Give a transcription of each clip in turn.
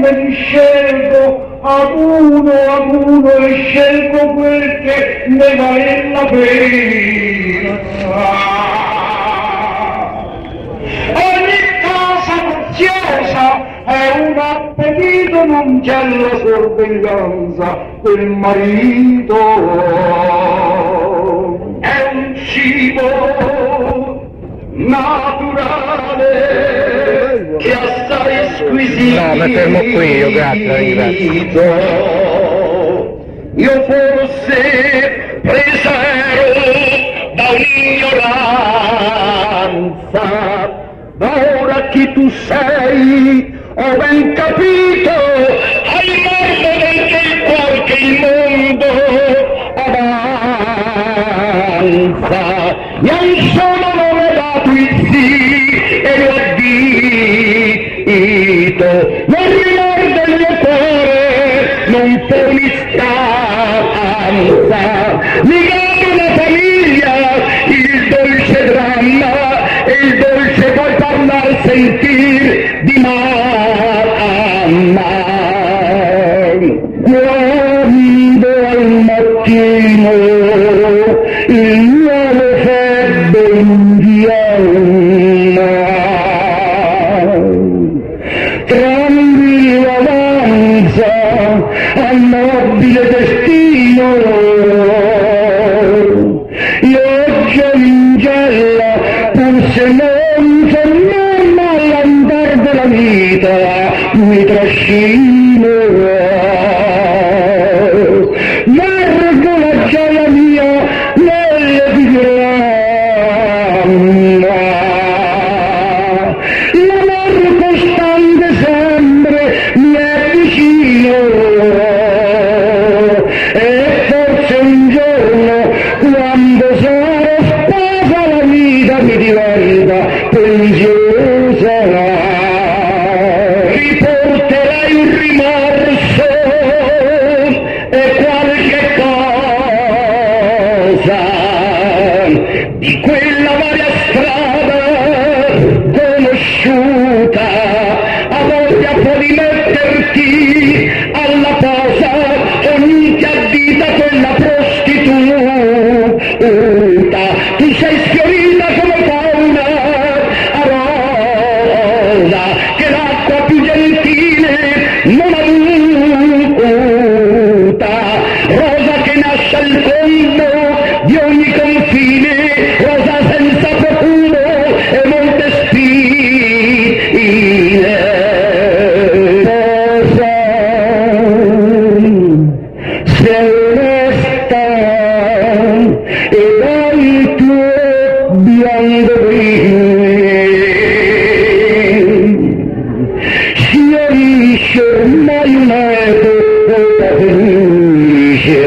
me li scelgo ad uno e scelgo quel che ne vale la pena. Ogni casa preziosa è un appetito, non c'è la sorveglianza del marito, è un cibo naturale che assai squisito. No, mi fermo qui io, grazie. Io forse presa ero da un'ignoranza, ma ora chi tu sei ho ben capito, hai morto dentro il cuore che il mondo avanza, e hai solo nome dato il sì e lo addito, non ricorda il mio cuore, non poni stanza, legato alla famiglia, il dolce dramma e il dolce poi parlar sentir di mamma. Quando al mattino il nuovo febbre indiana tranquillo avanza al nobile destino, io l'ingella pur se non ferma all'andar della vita mi trascino. Largo la gioia mia nelle figurama, l'amor costante sempre mi è vicino, e forse un giorno quando sarò sposa la vita mi diventa preziosa, riporterai un rimorso e qualche cosa di quella varia strada conosciuta, a voglia può di metterti alla posa, ogni ti addita quella prostituta, tu sei sfiorita come fauna a rosa, che l'acqua più gentile non avuta, rosa che nasce al fondo di ogni confine, rosa senza profumo e molte spine. Rosa, sei onesta e dai il tuo bianco brille, fiorisce ormai un'epoca felice,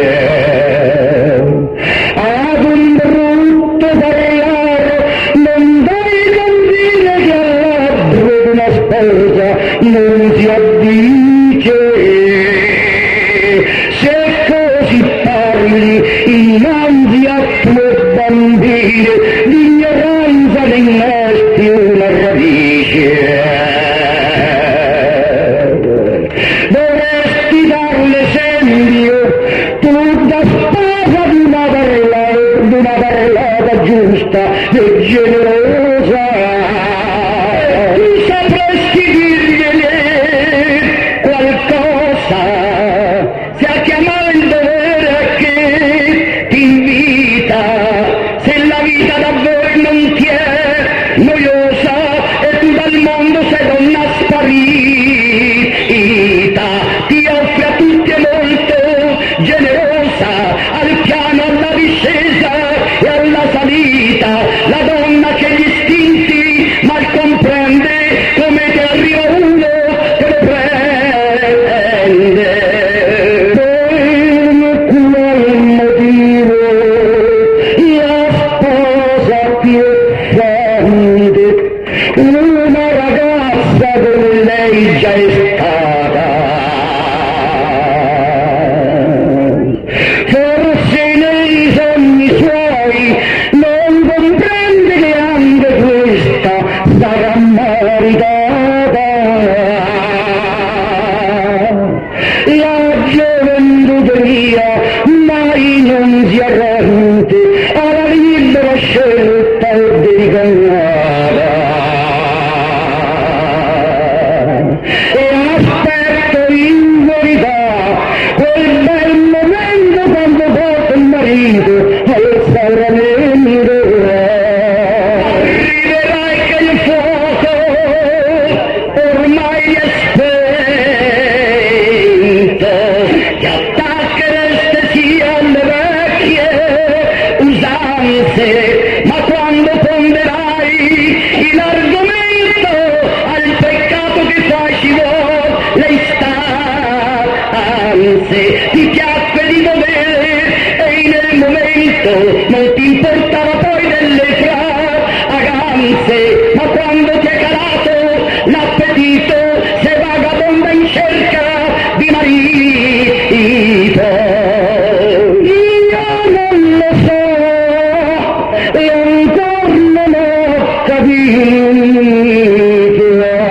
ad un brutto parlare non dai condire che al labbro d'una sposa non si addice, se così parli innanzi a tue bambine l'ignoranza ne innesti una radice. Dovresti darle l'esempio tu da sposa di una parlata giusta e generosa, tu sapresti dirgliene qualcosa, se a chiamare il dovere che ti invita, se la vita davvero non ti è noiosa e tu dal mondo sei donna sparita, ti offre a tutti e molto generosa, al piano, alla discesa e alla salita, la donna che gli istinti mal comprende, come ti arriva uno che lo prende. Per qual motivo la sposa più effendi, una ragazza come lei già è stata, forse nei sogni suoi non comprende che anche questa sarà maritata. vieni spento, ti attacchereste sia alle vecchie usanze, ma quando ponderai l'argomento al peccato che facevo le istanze, ti piacque di dovere e nel momento non ti importava poi delle fragranze, ma quando ti è calato l'appetito sei vagabonda in cerca di marito. Io non lo so e ancora non ho capito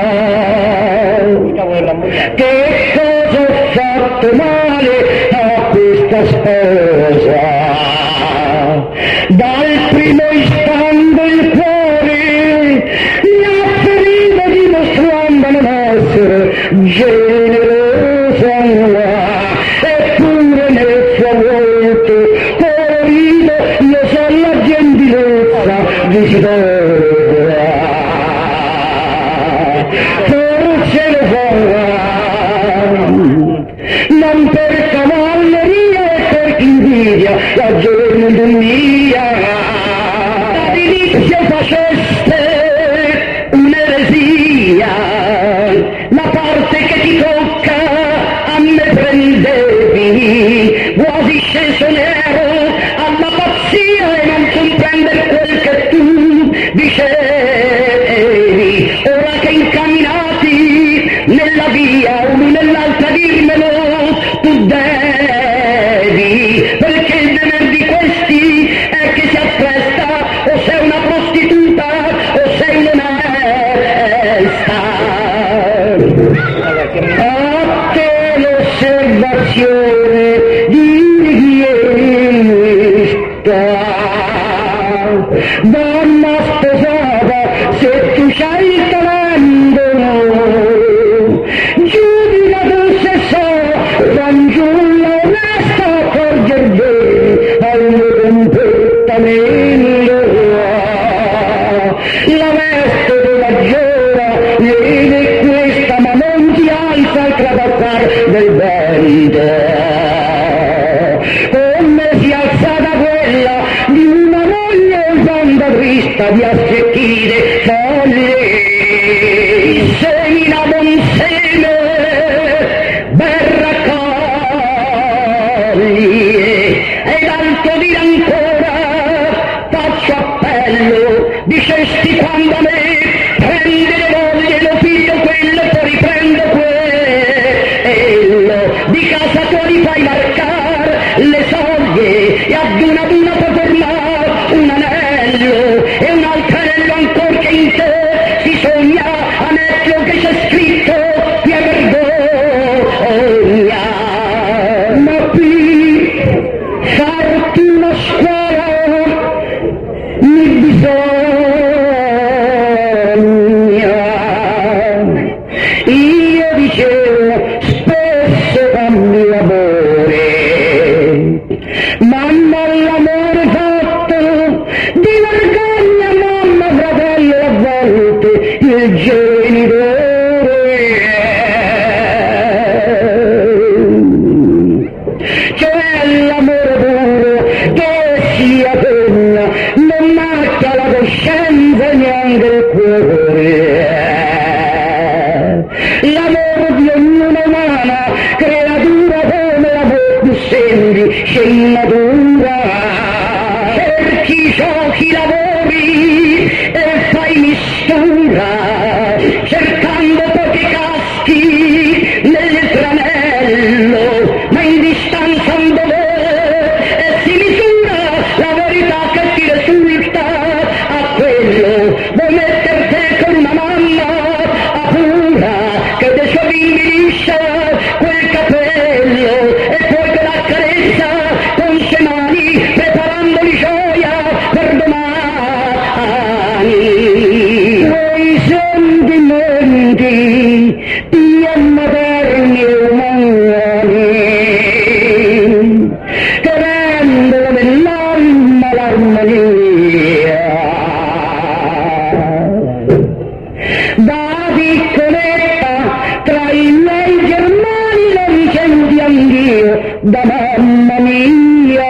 che cosa ho fatto male a questa sposa. Dal primo istante il cuore mi ha ferito dimostrando non essere generosa, eppure nel suo volto colorito io so la gentilezza visitosa. Forse lo farà non per cavalleria e per invidia la gioventù mia. All'inizio faceste un'eresia, la parte che ti tocca a me prendevi, quasi sceso nero alla pazzia e non comprendere quel che tu dicevi. Ora che incamminati nella via uno nell'altra dirmelo tu devi, perché il dever di questi è che si appresta o sei una prostituta o sei un'onesta. A te l'osservazione di richiesta, donna sposata, se tu c'hai il talento, giudica tu se so, fanciulla onesta, accorger bene al mio comportamento. La veste della giora viene questa, ma non ti alza al cravazzar del vento, come si è alzata quella di una moglie usanda trista di aspettire folle. Semina buon seme, ben raccogli, ed alto dire ancora faccio appello, dicesti quando a me prendere voglia lo piglio quello e poi riprendo quello, di casa tua li fai marcare le soglie e ad una puoi formare un anello e un altro anello ancora che in te si sogna a metterlo che c'è scritto via vergogna. Ma qui farti una scuola mi bisogna. Io dicevo spesso fammi l'amore, ma non l'amore fatto di vergogna, mamma, fratello, a volte il genitore. Cioè l'amore puro che sia pena, non macchia la coscienza e neanche il cuore. L'amore di ognuna umana creatura come la più semplice in natura. Cerchi, giochi, lavori e fai mistura, cercando pochi caschi nel tranello, ma in distanza un dovere e si misura la verità che ti risulta a quello. Vuoi metterti con una mamma a pura che dei suoi bimbi liscia quel capello e poi te la carezza con se mani preparandoli gioia per domani. Quei sentimenti più moderni e umani che rendono nell'anima l'armonia. Da piccoletta sogno da mamma mia,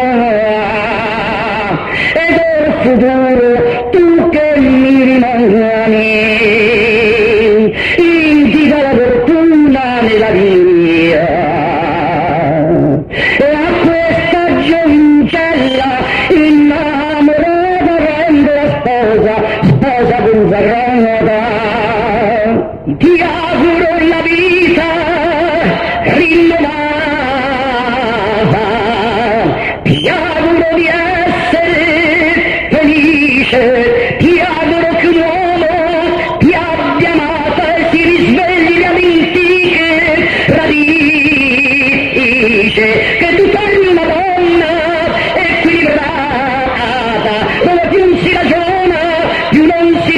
ed il futuro tu che mi rimani, indi dalla fortuna nella via, e a questa giovincella innamorata rende la sposa consagrata. Ti auguro la vita rinnovata, ti auguro di essere felice, ti auguro che un uomo ti abbia amata e si risvegli le antiche radici, che tu torni una donna equilibrata, dove più si ragiona, più non si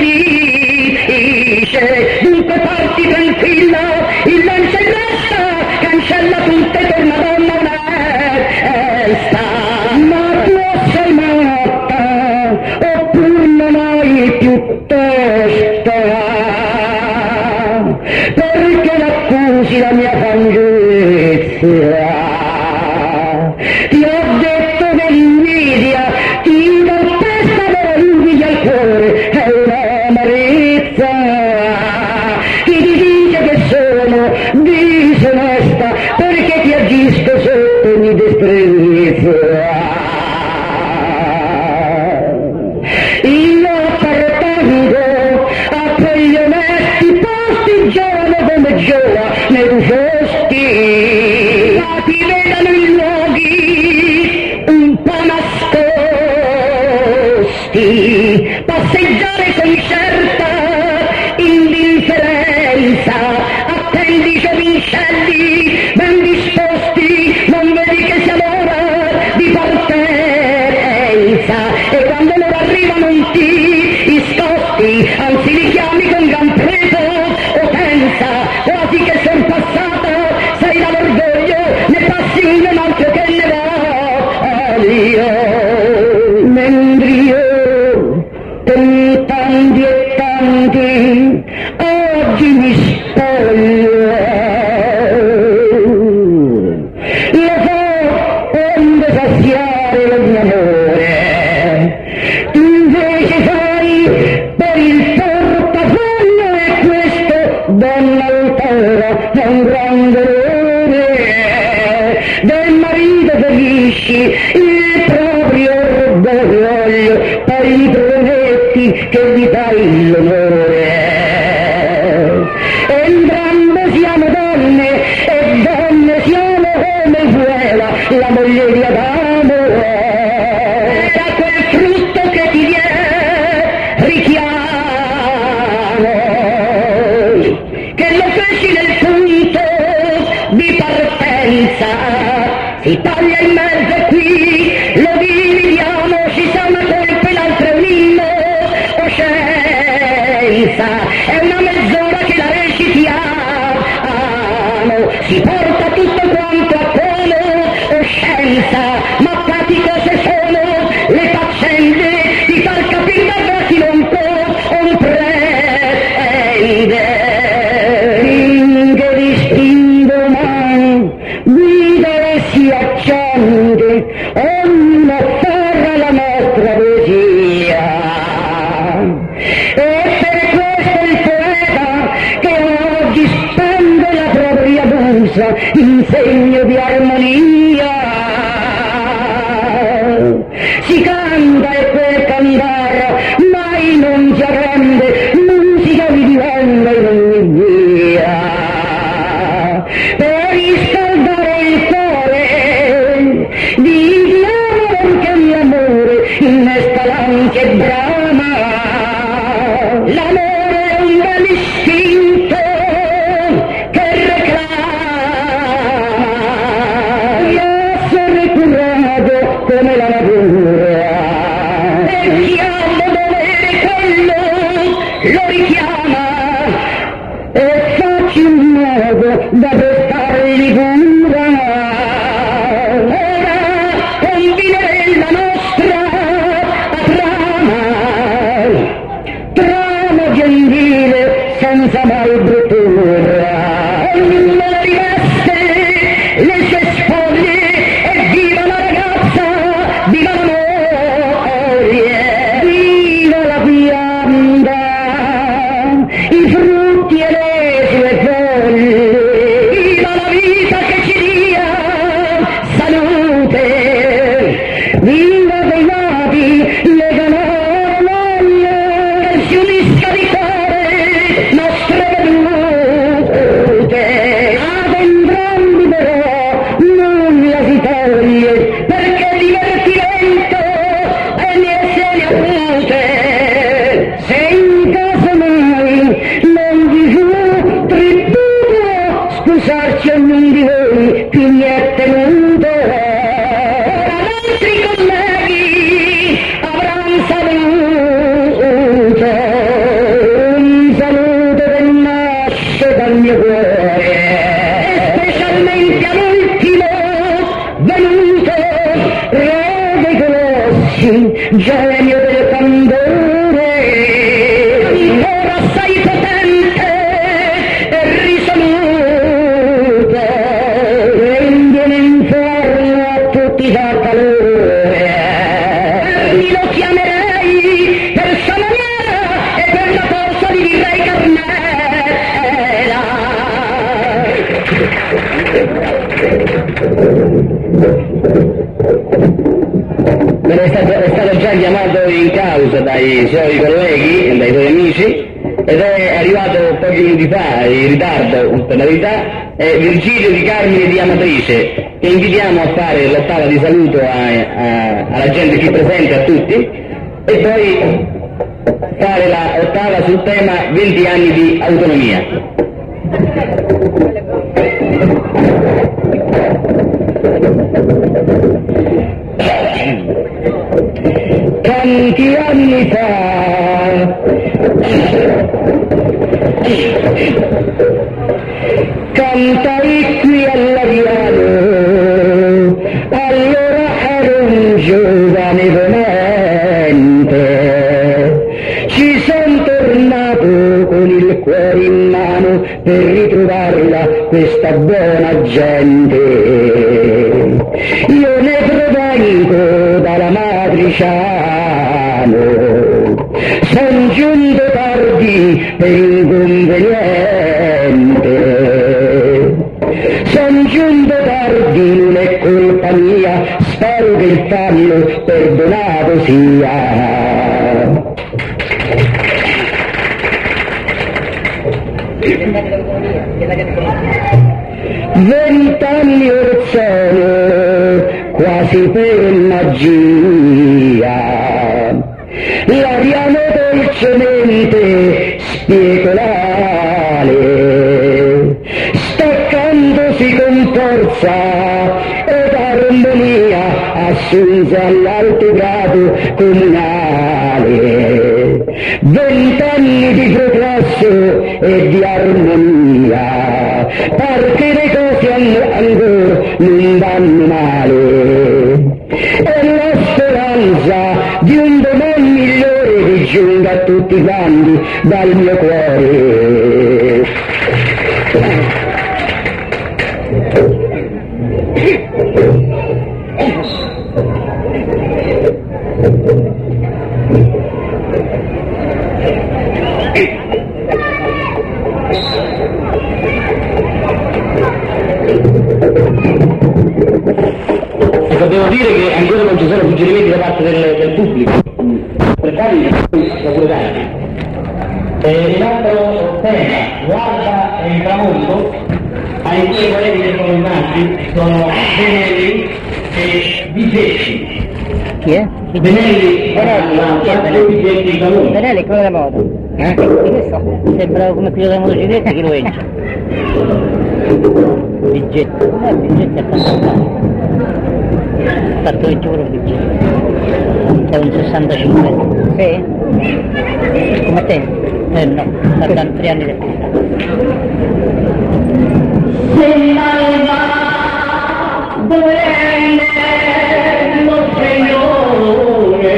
dice. Dunque parti tranquilla, il lancia in resta, cancella tutto e torna donna onesta. Ma tu sei matta, oppure non hai più testa, perché l'accusi la mia fanciullezza. Ti ho detto che l'invidia ti dà testa, però l'invidia al cuore è un'amarezza. Chi ti dice che sono disonesta, perché ti agisco sotto ogni disprezzo. Io appartengo a quegli onesti posti, giovane come giovane tu fosti, ma ti vedano in luoghi un po' nascosti, passeggiare con certa indifferenza, attendi giovincelli ben disposti, non vedi che sia l'ora di partenza, e quando loro arrivano in ti iscosti, anzi li chiami con gran preso o pensa, quasi che son passata, sei dall'orgoglio, ne passi un altro che ne voglio, mentre io, con tanti e tanti, oggi mi spoglio. Lo so onde saziare lo mio amore, tu invece fai per il portafoglio, e questo, donna altera, è un grande errore. Del marito ferisci il proprio orgoglio, poi prometti che vi dai l'onore. Entrambe siamo donne, e donne siamo come vuela la moglie di Adamo. Era quel frutto che ti viene richiamo, che lo feci nel punto di partenza, si taglia in mezzo e qui lo dividiamo, ci sia una colpa e l'altra è un innocoscenza, è una mezz'ora che la recitiamo, si porta tutto quanto a conoscenza, ma pratico se sono le faccende di far capire davvero chi non può comprende. Finché distingo mai guida e si accende, ognuno afferra la nostra poesia, e per questo il poeta che oggi spende la propria musa in segno di armonia, si canta e per cantare mai non si arrende, musica vi diventa in ogni via, per riscaldare il cuore di amore, che l'amore innesta l'ansia e brama. L'amore è un bel istinto che reclama però nulla si toglie, perché divertimento e ne se ne avute. Se in caso mai non vi fu tributo, scusarci ognuno di voi, più mi è tenuto. Ora nostri colleghi avranno saluto, un saluto che nasce dal mio cuore, e specialmente all'ultimo venuto, re dei colossi, genio del candore, ancora assai potente e risoluto, rende l'inferno a tutti da calore. Mi lo chiamerei per sua maniera e per la forza di virrei Carmela. È stato già chiamato in causa dai suoi colleghi e dai suoi amici ed è arrivato pochi minuti fa, in ritardo per la verità, è Virgilio Di Carmine di Amatrice, che invitiamo a fare l'ottava di saluto alla gente qui presente, a tutti, e poi fare la ottava sul tema 20 anni di autonomia. Tanti anni fa cantai qui alla Viano, allora ero un giovane vemente, ci son tornato con il cuore in mano per ritrovarla questa buona gente. Io ne provengo dalla Matriciano, son giunto tardi per inconveniente, son giunto tardi, non è colpa mia, spero che il fallo perdonato sia. 20 anni or sono, quasi per magia, l'ariano dolcemente spiecolare, staccandosi con forza ed armonia, assunse all'alto grado comunale. 20 anni di progresso e di armonia, perché le cose ancora non vanno male, e la speranza di un domani migliore che giunga a tutti quanti dal mio cuore. Ecco, devo dire che ancora non ci sono suggerimenti da parte del pubblico, per cui pure tanti. L'altro tema guarda il tramonto, ai due colleghi che sono rimasti sono Benelli e Bisecci. Chi è? Benelli, Bisecci Tramonto. Benelli è quello della moto. Che ne so? Sembrava come quello della motocicletta, chi lo entra? Bigetto. Bigetto è fantastico. Fatto 20 euro bigetto. È un 65. Sì? Come te? No, stanno 3 anni da qui. Se mai va dove lo Signore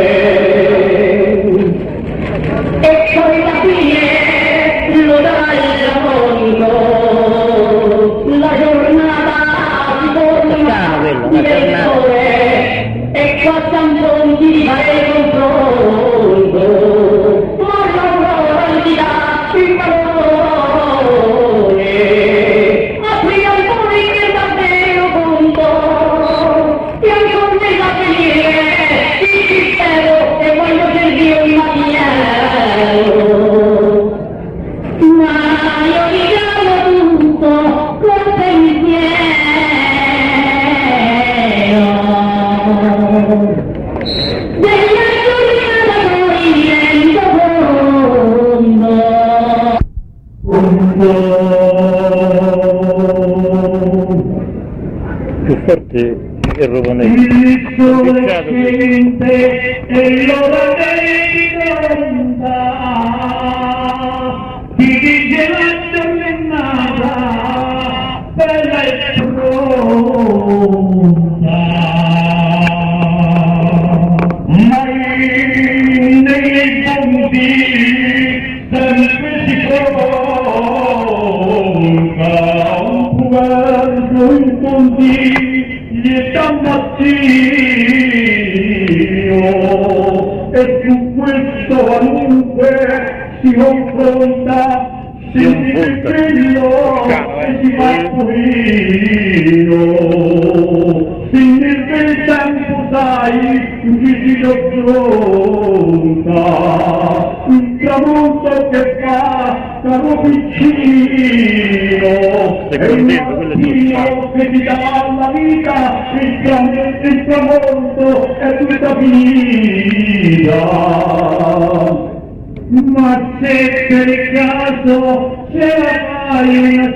e poi la fine lo dà il tramonto, la giornata si torna di errore e qua tanto ti fare il confronto, ma l'aurora ti dà il valore, apri ancora il davvero conto, e ancora nella venire il mistero e voglio che Dio mi ma io richiamo tutto col pensiero. Forse il romanese. Il sole scende e l'ora dell'onda ti dice la giornata bella e pronta, ma nei ponti sempre si colga un puerto in ponti lieta mattino, e su questo qualunque si confronta, si quello e si fa pulino, si nel tempo sai che si affronta un tramonto che fa caro piccino, e un mattino che ti dà la vita, il tramonto è tutta vita. Ma se per caso ce la fai una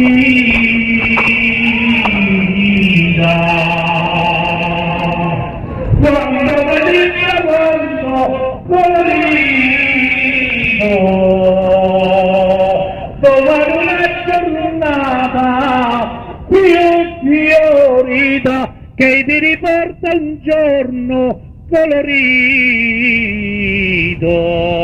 sfida, quando vedi il tramonto colorito, trovare una giornata più fiorita che ti riporta un giorno colorito,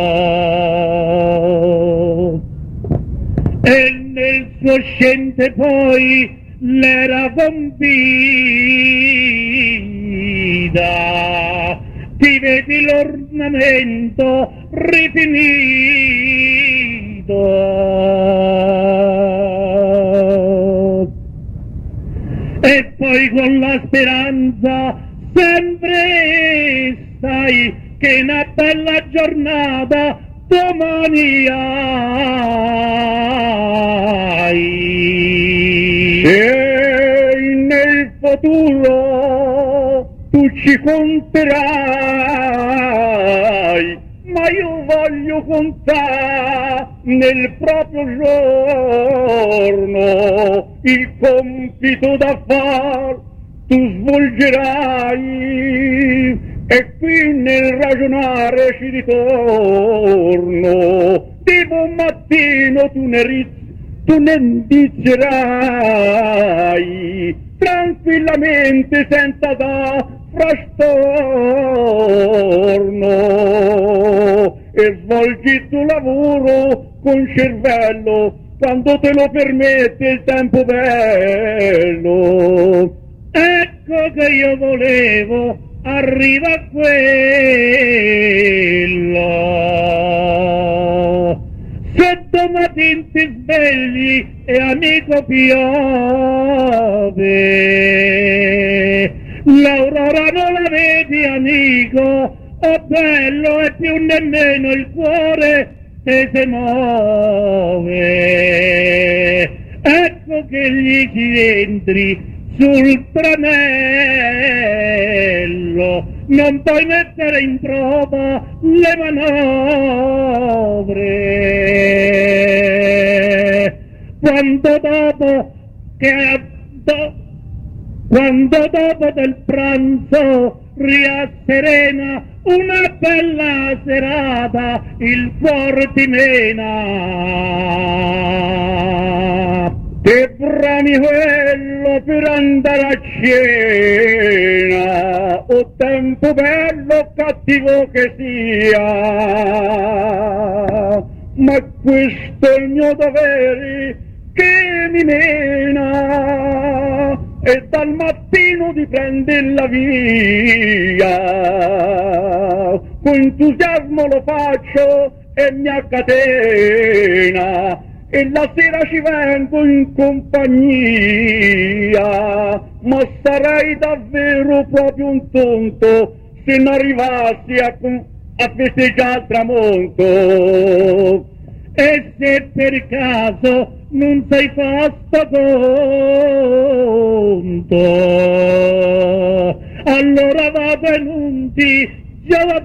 e nel suo scente poi l'era bombita, ti vedi l'ornamento rifinito, e poi con la speranza sempre sai che una bella giornata domani hai. E nel futuro tu ci conterai, ma io voglio contare nel proprio giorno il compito da far tu svolgerai, e qui nel ragionare ci ritorno, tipo un mattino tu ne indizierai tranquillamente senza da frastorno, e svolgi il tuo lavoro con cervello quando te lo permette il tempo bello. Ecco che io volevo, arriva quello. Se domattina ti svegli e amico piove, l'aurora non la vedi amico, oh bello, e più nemmeno il cuore che si muove. Ecco che gli ci entri sul tranello, non puoi mettere in prova le manovre, quando dopo del pranzo riasserena una bella serata, il cuore ti mena, ti brami quello per andare a cena, o tempo bello o cattivo che sia, ma questo è il mio dovere che mi mena, e dal mattino di prender la via, con entusiasmo lo faccio e mi accatena, e la sera ci vengo in compagnia, ma sarei davvero proprio un tonto se non arrivassi a festeggiare il tramonto. E se per caso non sei fatto conto, allora vado e non ti giova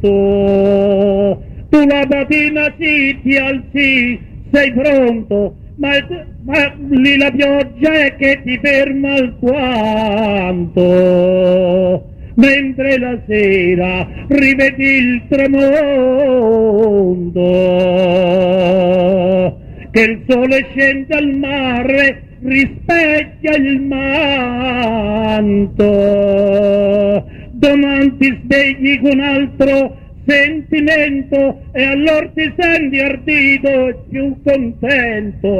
tanto. Tu la mattina si ti alzi, sei pronto, ma lì la pioggia è che ti ferma il quanto, mentre la sera rivedi il tramonto, che il sole scende al mare, rispecchia il manto, domani ti svegli con altro sentimento e allora ti senti ardito e più contento.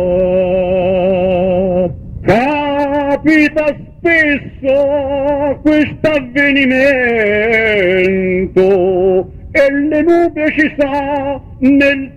Capita spesso questo avvenimento e le nubi ci sa nel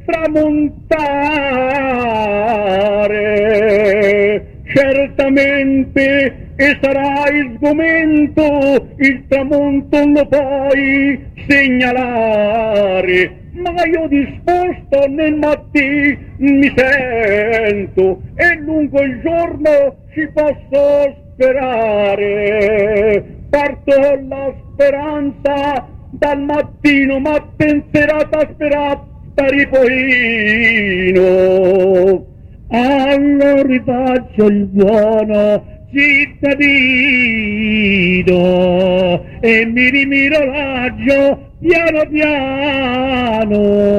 tramontare, certamente e sarà il sgomento, il tramonto lo puoi segnalare, ma io disposto nel mattino mi sento e lungo il giorno ci posso sperare. Parto la speranza dal mattino, ma penserata sperata ripoino. Allora rifaccio il buono cittadino e mi rimiro l'aggio piano piano,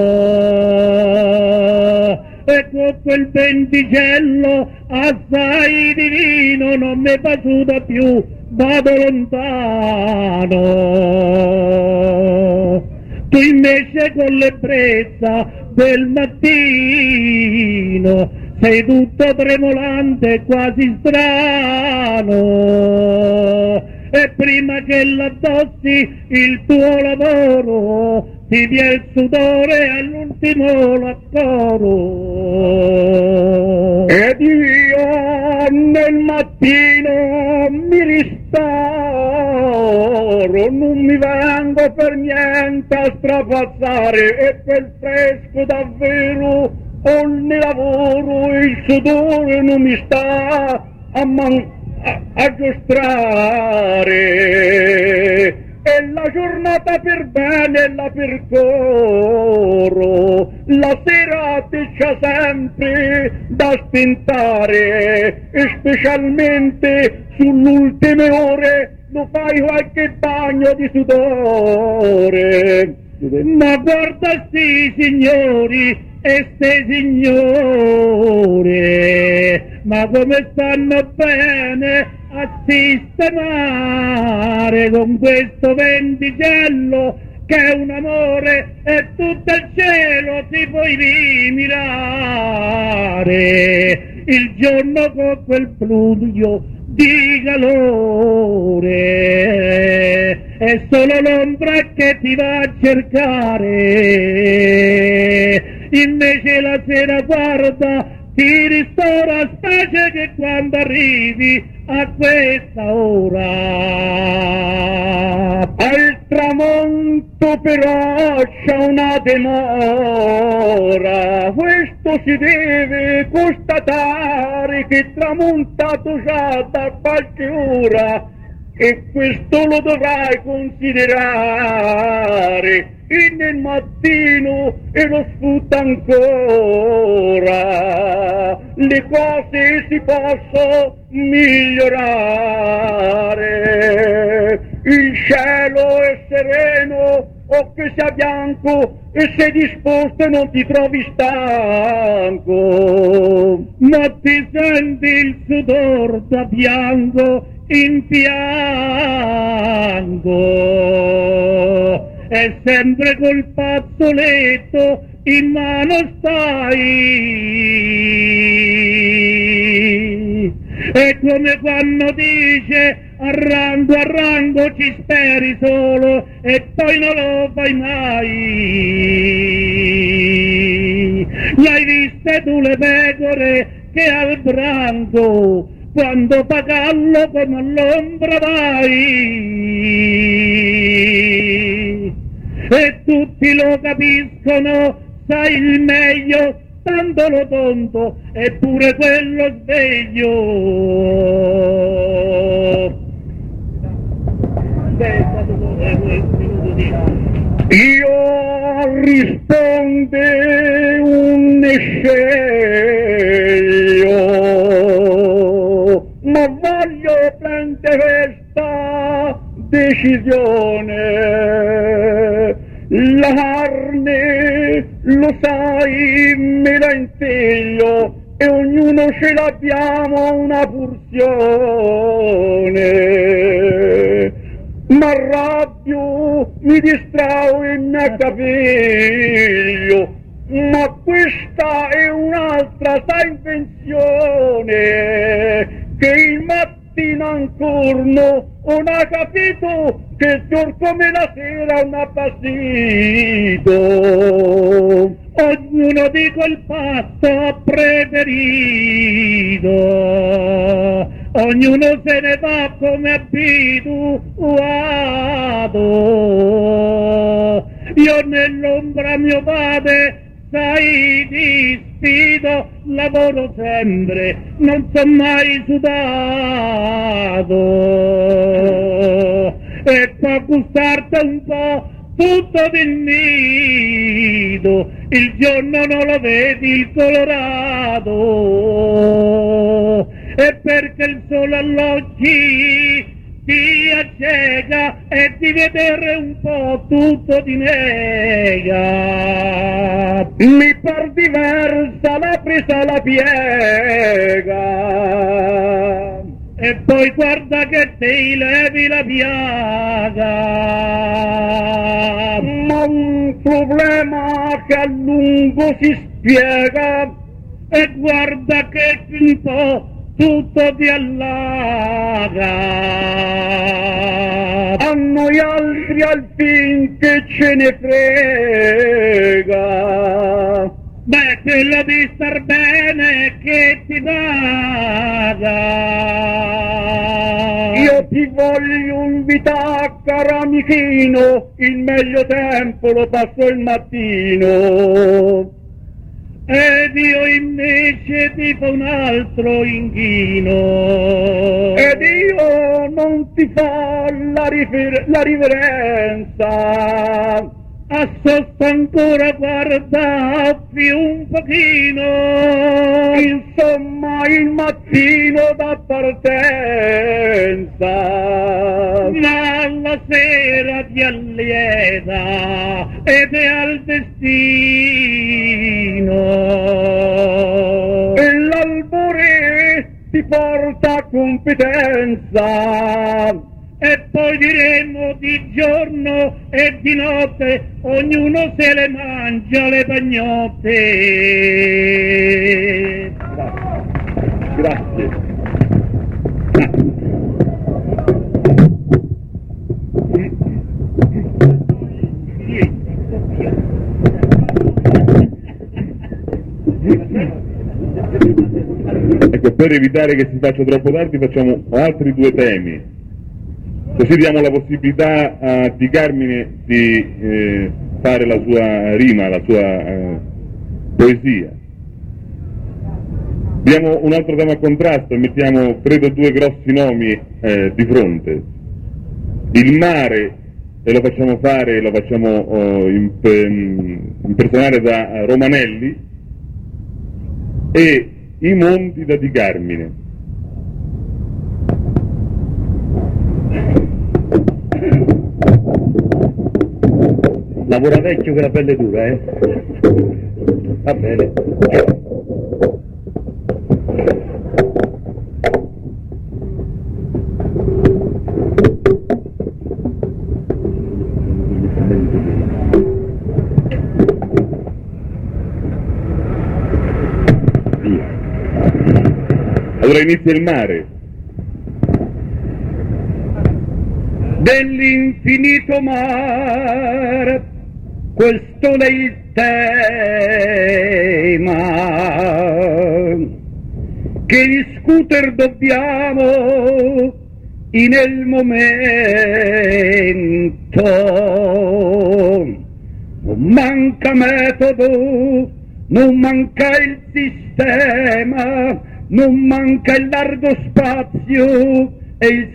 e con quel venticello assai divino non mi è piaciuto più, vado lontano. Tu invece con l'ebbrezza del mattino sei tutto tremolante, quasi strano, e prima che l'addossi il tuo lavoro ti viene il sudore all'ultimo l'accoro. Ed io nel mattino mi ristoro, non mi vengo per niente a strapazzare, e quel fresco davvero ogni lavoro, il sudore non mi sta a giostrare, e la giornata per bene la percorro, la sera ti c'ha sempre da spintare, e specialmente sull'ultime ore lo fai qualche bagno di sudore. Ma guarda sti signori e ste signore, ma come stanno bene a sistemare con questo venticello che è un amore e tutto il cielo ti puoi rimirare. Il giorno con quel fluido di calore è solo l'ombra che ti va a cercare, invece la sera guarda ti ristora, specie che quando arrivi a questa ora al tramonto però c'è una demora. Questo si deve constatare che è tramontato già da qualche ora, e questo lo dovrai considerare. E nel mattino e lo sfrutta ancora, le cose si possono migliorare. Il cielo è sereno o che sia bianco, e sei disposto e non ti trovi stanco, ma ti senti il sudor da piango in piango, e sempre col fazzoletto in mano stai, è come quando dice a rango ci speri solo e poi non lo fai mai. L'hai viste tu le pecore che al branco quando pagallo come all'ombra vai, e tutti lo capiscono, sai il meglio, tanto lo tonto, eppure quello sveglio. Io risponde un sceglio ma voglio prendere questa decisione. La carne, lo sai, me la infiglio e ognuno ce l'abbiamo una porzione. M'arrabbio, mi distrao e mi accapiglio, ma questa è un'altra sa invenzione che il mattino ancora non ha capito che il giorno come la sera non ha passito. Ognuno di quel passo preferito, ognuno se ne va come abituato. Io nell'ombra mio padre, sai, ti sfido, lavoro sempre, non so mai sudato. E per gustarti un po' tutto del nido, il giorno non lo vedi il colorato, e perché il sole all'occhi ti acceca e di vedere un po' tutto ti nega. Mi par diversa la presa la piega, e poi guarda che ti levi la piaga. ma un problema che a lungo si spiega, E guarda che un po' tutto ti allaga. a noi altri al fin che ce ne frega. Beh, quello di star bene che ti paga. Io ti voglio invitare, caro amichino, il meglio tempo lo passo il mattino. Ed io invece ti fa un altro inchino. Ed io non ti fa la riverenza. A sotto ancora guardarti un pochino. Insomma il mattino da partenza, Ma la sera ti allieta ed è al destino. e l'albore ti porta a competenza. E poi diremo di giorno e di notte, ognuno se le mangia le pagnotte. Grazie. Ecco, per evitare che si faccia troppo tardi facciamo altri due temi, così diamo la possibilità a Di Carmine di fare la sua rima, la sua poesia. Diamo un altro tema a contrasto e mettiamo, credo, due grossi nomi di fronte. Il mare, e lo facciamo fare, lo facciamo impersonare da Romanelli, e i monti da Di Carmine. Lavora vecchio che la pelle dura, eh? Va bene. Allora inizia il mare. Dell'infinito mare, questo è il tema che discuter dobbiamo nel momento. Non manca metodo, non manca il sistema, non manca il largo spazio e il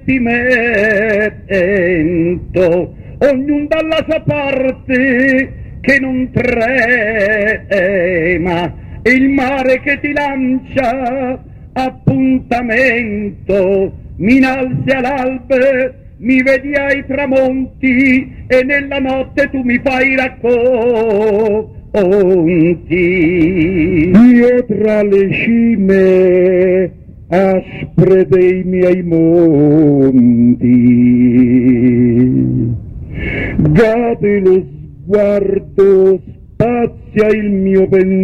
sentimento, ognuno dalla sua parte che non trema, il mare che ti lancia appuntamento, mi innalzi all'albe, mi vedi ai tramonti e nella notte tu mi fai racconti. Io tra le cime aspre dei miei monti, gode lo sguardo, spazia il mio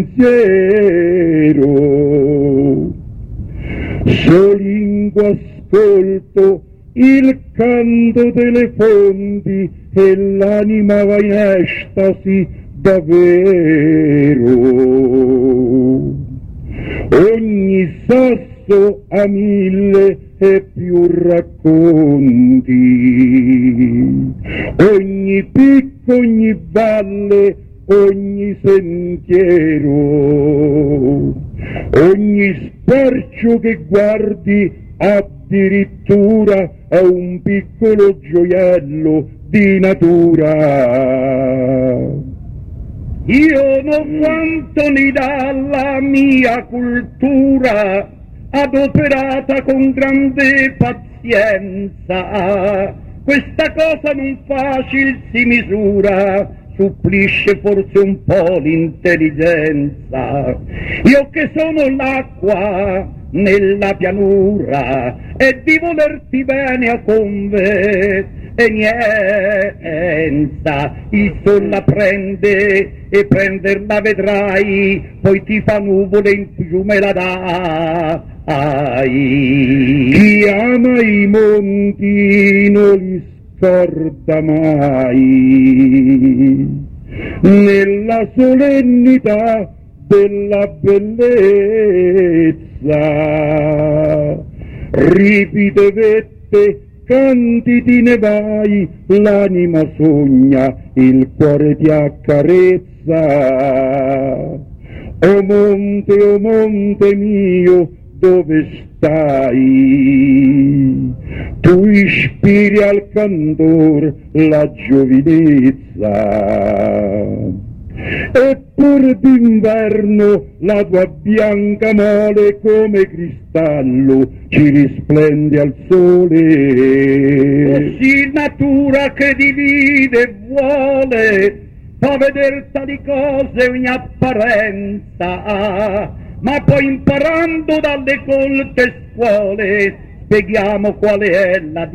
pensiero, solingo ascolto il canto delle fonti e l'anima va in estasi davvero. Ogni sasso a 1000 e più racconti, ogni picco, ogni valle, ogni sentiero, ogni squarcio che guardi addirittura è un piccolo gioiello di natura. Io non quanto mi dà la mia cultura, adoperata con grande pazienza. Questa cosa non facile si misura, supplisce forse un po' l'intelligenza. Io che sono l'acqua nella pianura e di volerti bene a convenienza, il sol la prende e prenderla vedrai, poi ti fa nuvole in più me la dai. Chi ama i monti non li scorda mai, nella solennità della bellezza, ripide vette, candidi ne vai, l'anima sogna, il cuore ti accarezza. O monte mio, dove stai? Tu ispiri al candor la giovinezza, eppur d'inverno la tua bianca mole come cristallo ci risplende al sole. Così natura che divide e vuole fa veder tali cose ogni apparenza, ma poi imparando dalle colte scuole spieghiamo quale è la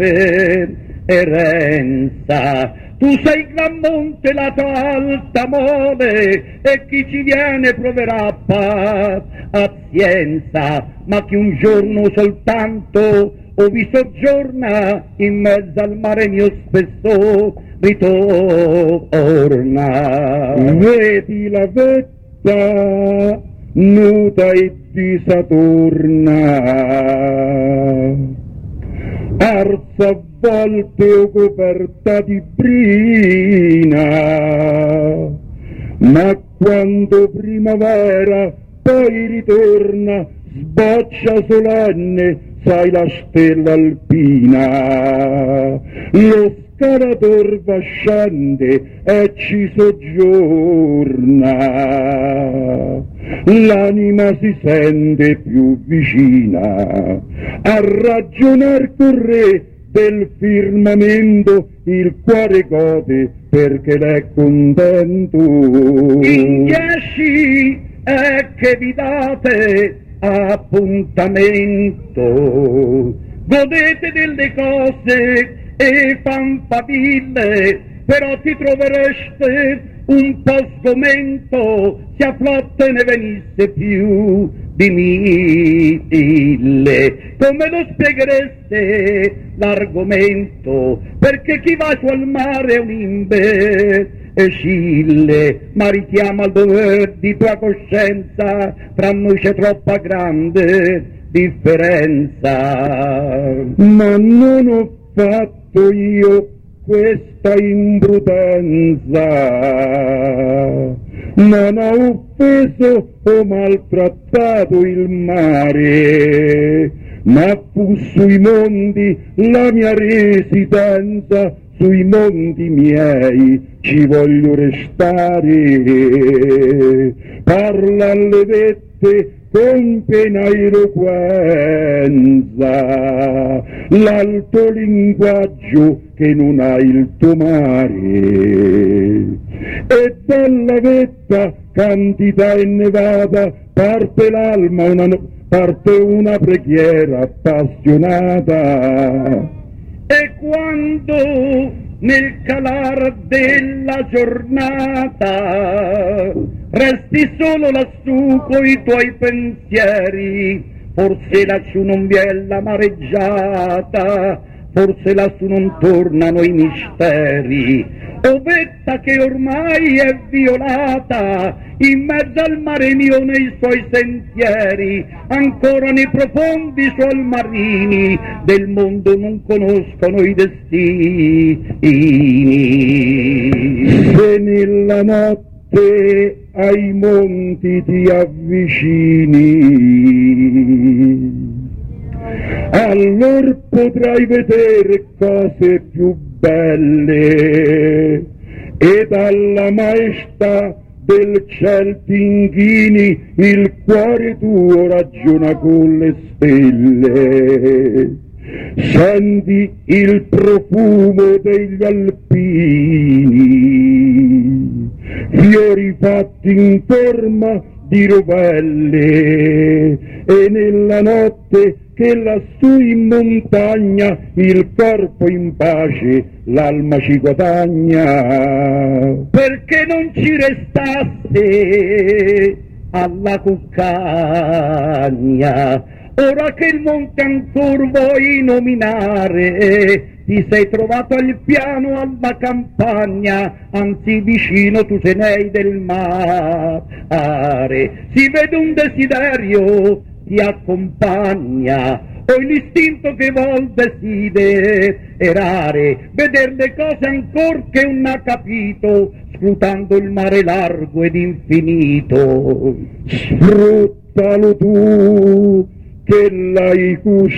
differenza. Tu sei gran monte, la tua alta mole, e chi ci viene proverà pazienza, ma chi un giorno soltanto vi soggiorna in mezzo al mare mio spesso ritorna. Vedi la vetta nuda e disatorna, arsa a volte o coperta di brina, ma quando primavera poi ritorna sboccia solenne, sai la stella alpina, lo scalator va scende e ci soggiorna, l'anima si sente più vicina a ragionar col re del firmamento, il cuore gode perché l'è contento. In 10 è che vi date appuntamento, godete delle cose e fanfaville, però ti trovereste un po' sgomento se a flotte ne venisse più di 1000. Come lo spieghereste l'argomento? Perché chi va su al mare è un imbecille, ma richiama al dover di tua coscienza, tra noi c'è troppa grande differenza. Ma non ho fatto io questa imprudenza, non ho offeso o maltrattato il mare, ma fu sui monti la mia residenza, sui monti miei ci voglio restare. Parla alle vette con piena eloquenza l'alto linguaggio che non ha il tuo mare, e dalla vetta candida e nevata parte l'alma, parte una preghiera appassionata. E quando nel calar della giornata resti solo lassù coi tuoi pensieri, forse lassù non vi è la mareggiata, forse lassù non tornano i misteri, o vetta che ormai è violata, in mezzo al mare mio nei suoi sentieri, ancora nei profondi suoi marini del mondo non conoscono i destini. Se nella notte ai monti ti avvicini, allor potrai vedere cose più belle, e dalla maestà del ciel t'inchini, il cuore tuo ragiona con le stelle. Senti il profumo degli alpini, fiori fatti in forma di rovelle, e nella notte che lassù in montagna il corpo in pace, l'alma ci guadagna. Perché non ci restasse alla cuccagna, ora che il monte ancor vuoi nominare, ti sei trovato al piano alla campagna, anzi vicino tu se n'hai del mare. Si vede un desiderio ti accompagna, o l'istinto che vuol desiderare, veder le cose ancor che non ha capito, scrutando il mare largo ed infinito. Sfruttalo tu che l'hai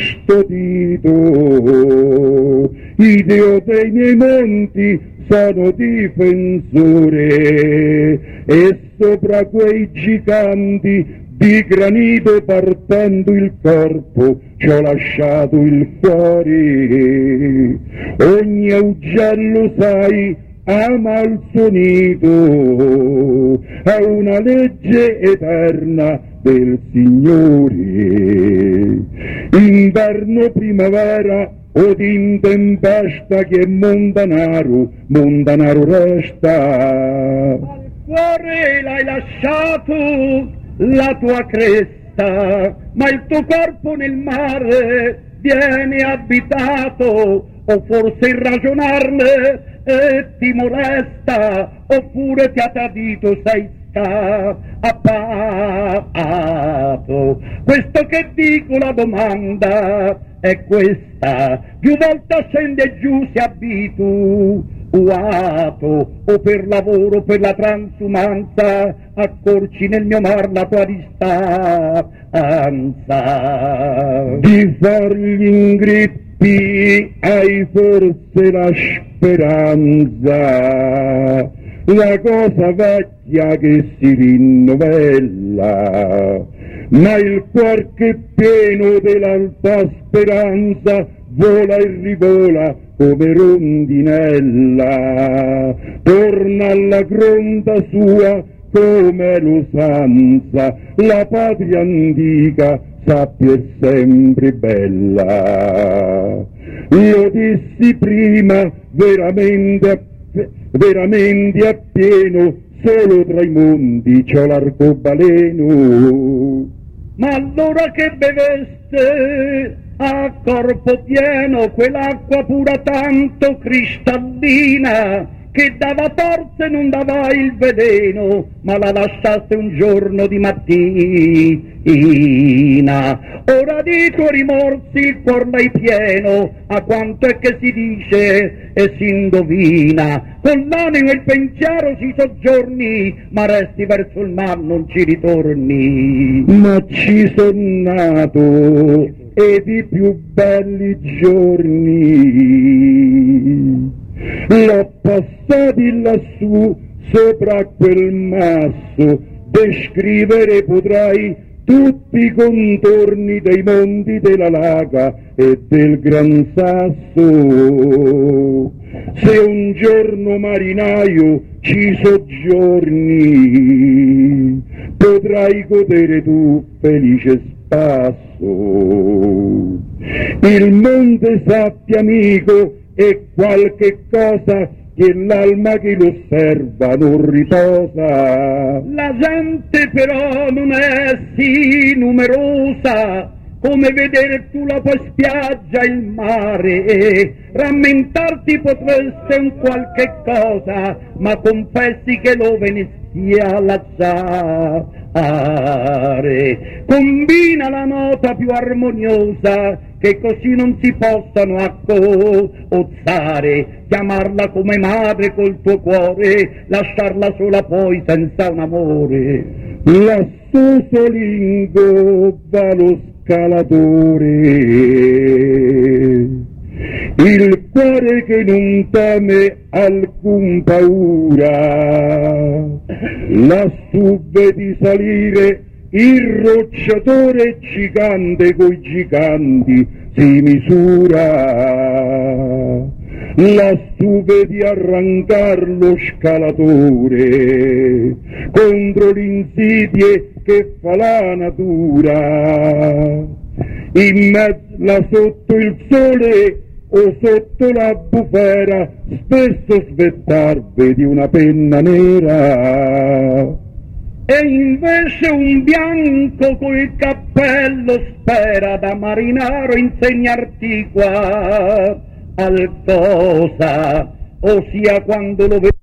custodito, il Dio dei miei monti sono difensore, e sopra quei giganti di granito partendo il corpo ci ho lasciato il cuore. Ogni ugello sai ama il suo nido, è una legge eterna del Signore. Inverno, primavera o in tempesta, che mondanaro resta. Al cuore l'hai lasciato la tua cresta, ma il tuo corpo nel mare viene abitato, o forse il ragionarne ti molesta, oppure ti ha tradito, sei scappato. Questo che dico, la domanda è questa: più volte scende e giù si abituato, o per lavoro, per la transumanza, accorci nel mio mar la tua distanza. Di far gli ingrippi hai forse la speranza, la cosa vecchia che si rinnovella, ma il cuor che è pieno dell'alta speranza vola e rivola come rondinella, torna alla gronda sua come l'usanza, la patria antica sappia è sempre bella. Io dissi prima veramente appieno, solo tra i monti c'ho l'arcobaleno. Ma allora che beveste a corpo pieno quell'acqua pura tanto cristallina, che dava forza e non dava il veleno, ma la lasciaste un giorno di mattina. Ora di tuoi rimorsi il cuor l'hai pieno, a quanto è che si dice e si indovina. Con l'animo e il pensiero si soggiorni, ma resti verso il mar, non ci ritorni. Ma ci son nato ed i più belli giorni l'ho passati lassù sopra quel masso, descrivere potrai tutti i contorni dei monti della Laga e del Gran Sasso. Se un giorno marinaio ci soggiorni, potrai godere tu felice spasso. Il monte Sappi amico è qualche cosa che l'alma che lo osserva non riposa. La gente però non è sì numerosa come vedere tu la tua spiaggia e il mare. Rammentarti potreste un qualche cosa, ma confessi che lo venesti a lasciare. Combina la nota più armoniosa, che così non si possano accozzare, chiamarla come madre col tuo cuore, lasciarla sola poi senza un amore. Lassù solingo va lo scalatore, il cuore che non teme alcun paura, lassù vedi salire il rocciatore gigante coi giganti si misura, lassù vedi arrancar lo scalatore contro l'insidie che fa la natura. In mezzo là sotto il sole o sotto la bufera spesso svettar vedi una penna nera. E invece un bianco col cappello spera da marinaro insegnarti qua qualcosa, ossia quando lo vedi